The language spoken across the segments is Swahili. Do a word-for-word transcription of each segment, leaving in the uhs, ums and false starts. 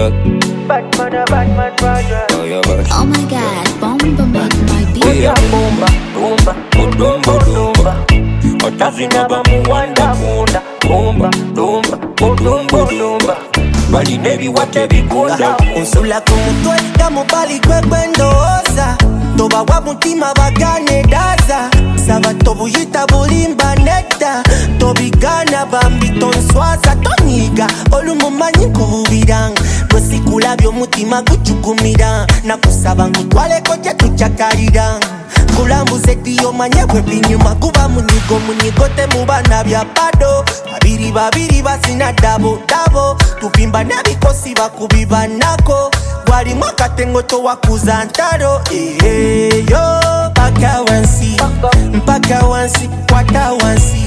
back. Batman, a Batman, Roger. Oh, yeah, back. Oh my God, bomba make my beat. Oh yeah, bomba, bomba, Dumba, dumba. Tazina bamuwanda kunda. Bomba, bomba, bomba, bomba. Bali nebi wate bikunda. Unsula kumutwe kamubali kwekwe ndooza toba wa mutima bagane daza saba tobuyita bulimba neta tobigana bambi tonswaza tonyiga olumumanyi nkububiranga lwesikulabya omutima gucugumira nakusaba ngutwaleko gye tucakalira kulambuza ediyo manye bwe binyuma kuba munyigo munyigo temubana bya bado babiri babiri basina dabo dabo tupimba nebikosi bakubibanako walimu akatengo towakuza ntalo eyo mpaka wansi mpaka wansi kwata wansi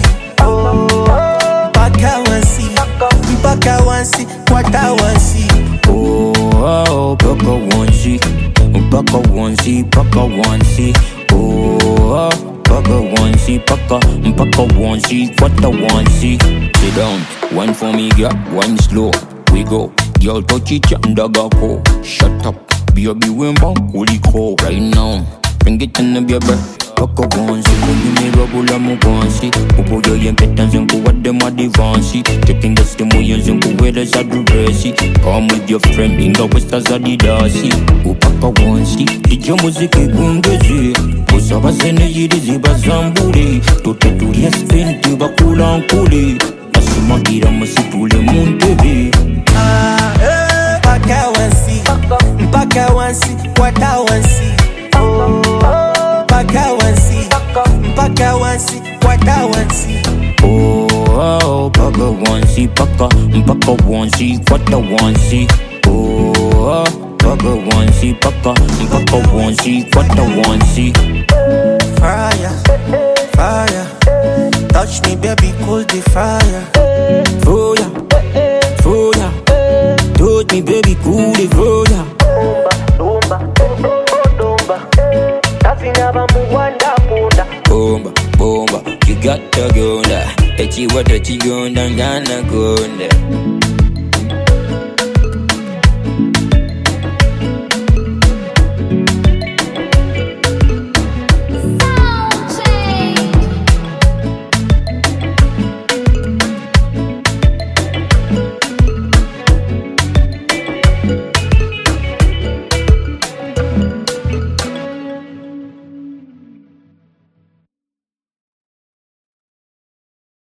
mpaka wansi mpaka wansi kwata wansi Oh, oh, mpaka wansi mpaka wansi mpaka wansi Oh, oh, mpaka wansi mpaka mpaka wansi kwata wansi. Sit down, one for me, girl, one slow. We go, girl, touch it, and dagger go. Shut up, baby, we bang, holy cow. Right now, bring it in the baby. Paka wansi, kundi me rubble amu wansi. Ubo yo yen petan zengu what them a divansi. Taking the stem we yen zengu where there's a dressy. Come with your friend in the west as a didasi. Upaka wansi, ija muziki gungezi. Usaba zene yirizi bazamburi. Tote turi spin tiba kula nkuli. Asimagira masitule muntebe. Ah, eh, mpaka wansi mpaka wansi kwata wansi mpaka wansi mpaka wansi kwata wansi Oh, oh, mpaka wansi mpaka mpaka wansi kwata wansi. Oh, oh, mpaka wansi mpaka mpaka wansi kwata wansi. fire fire touch me baby cool the fire Fire, fire, touch me baby cool the fire. Bomba, bomba, bomba. Tazina bamuwanda kunda. Bomba, bomba, you got to go there. Echi wata chigunda ngana gonda.